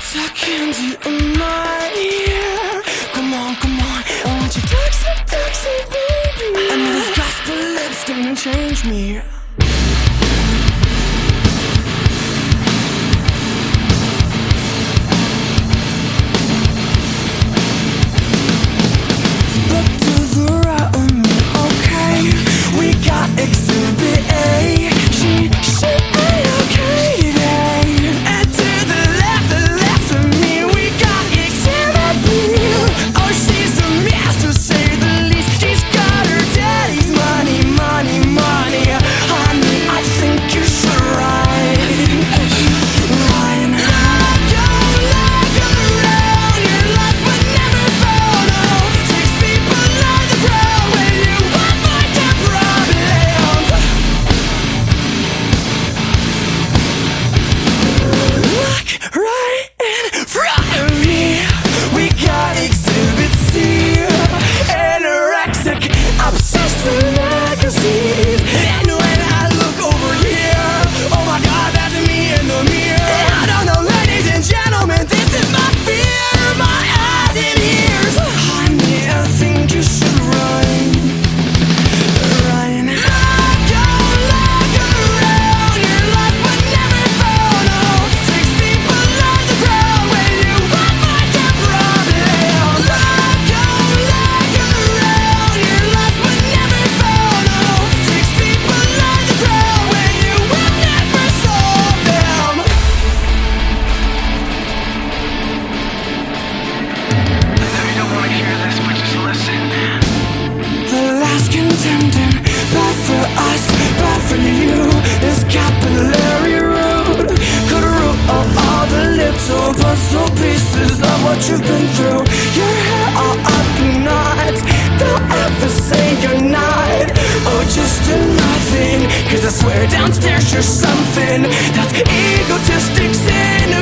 Suck candy in my ear. Come on, won't you toxic, baby? I know this gospel lips didn't change me. Look to the right of me, okay? We got Exhibit A. She ain't okay today. And to the left of me, we got Exhibit B. Oh, she's a mess to say the least. She's got her daddy's money. Honey, I think you should ride. Ryan, I don't like around your life, but never follow. 6 people on the ground when you avoid the problem. Look right in front of me. We got Exhibit C. Anorexic, obsessed with magazines. And when I look over here, oh my God, that's me in the mirror. I don't know, ladies and gentlemen, this is my fear, my eyes and ears. Honey, I think you should run. Ryan, I don't like around your life, but never follow. 6 people on the ground when you avoid the problems. I don't like around your life, but never follow. 6 people on the ground when you will never solve them. I know you don't want to hear this, but just listen. The last contender, bad for us, bad for you, is Capillary Road. Could root up all the little puzzle pieces of what you've been through. Your hair all up in knots. Don't ever say you're not. Oh, just a nothing. 'Cause I swear downstairs you're something that's egotistic sin.